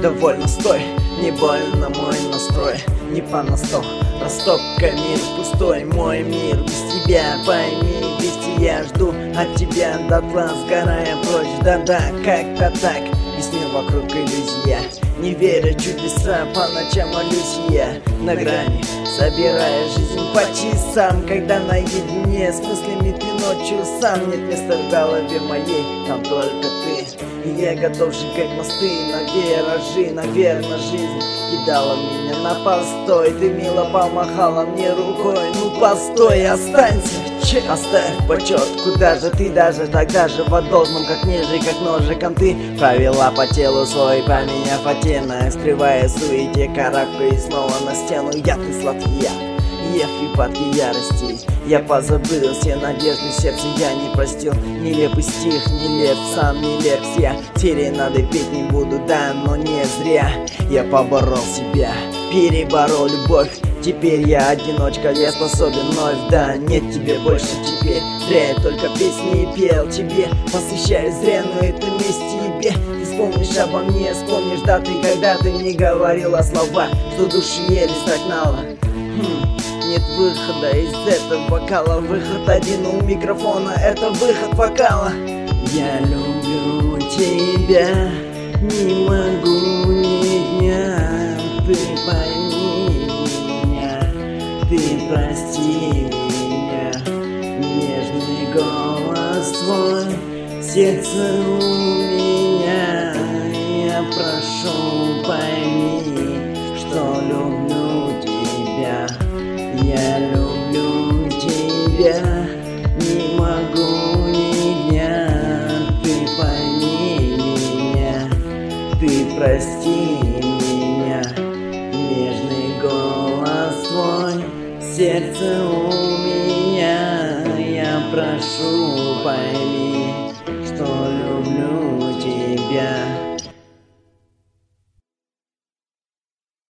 Довольно стой, не больно мой настрой. Не по настол, растопка мир пустой. Мой мир без тебя, пойми, вести я жду от тебя дотла, сгорая прочь. Да-да, как-то так, весь мир вокруг иллюзия. Не веря чудеса, по ночам молюсь я на грани, собирая жизнь по часам. Когда наедине с мыслями ты ночью сам, нет места в голове моей, там только ты. И я готов сжигать мосты на виражи. Наверно, жизнь кидала меня на постой. Ты мило помахала мне рукой. Ну постой, останься, оставь почет. Куда же ты даже тогда же в должном, как ниже, как ножиком ты провела по телу свой, поменяв оттенок, скрывая суете, карабкаясь снова на стену. Я ты сладкий, я в припадке ярости. Я позабыл все надежды в сердце, я не простил. Нелепый стих, нелеп, сам нелеп. Я серенады петь не буду, да, но не зря. Я поборол себя, переборол любовь. Теперь я одиночка, я способен вновь, да, нет тебе больше теперь. Зря я только песни пел тебе, посвящаю зря, но это месть тебе. Ты вспомнишь обо мне, вспомнишь даты, когда ты мне говорила слова, что души еле стогнала. Нет выхода из этого вокала, выход один у микрофона, это выход вокала. Я люблю тебя, не могу ни дня, ты пойми меня, ты прости меня. Нежный голос твой, сердце у меня, я прошу пойми, что люблю тебя. Я люблю тебя, не могу ни дня, ты пойми меня, ты прости меня. Нежный голос твой, сердце у меня, я прошу пойми.